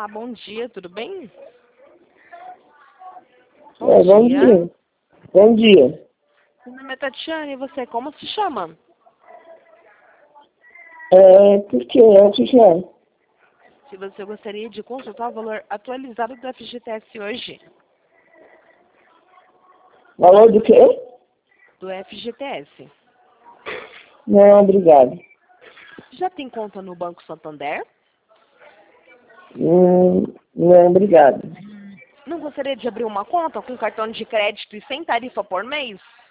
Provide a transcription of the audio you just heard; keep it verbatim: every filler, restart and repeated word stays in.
Olá, bom dia, tudo bem? Bom, é, bom dia. dia. Bom dia. Meu nome é Tatiana e você como se chama? É, por que é o que é? Se você gostaria de consultar o valor atualizado do F G T S hoje. Valor do quê? Do F G T S. Não, obrigado. Já tem conta no Banco Santander? Hum, não, obrigado. Não gostaria de abrir uma conta com cartão de crédito e sem tarifa por mês?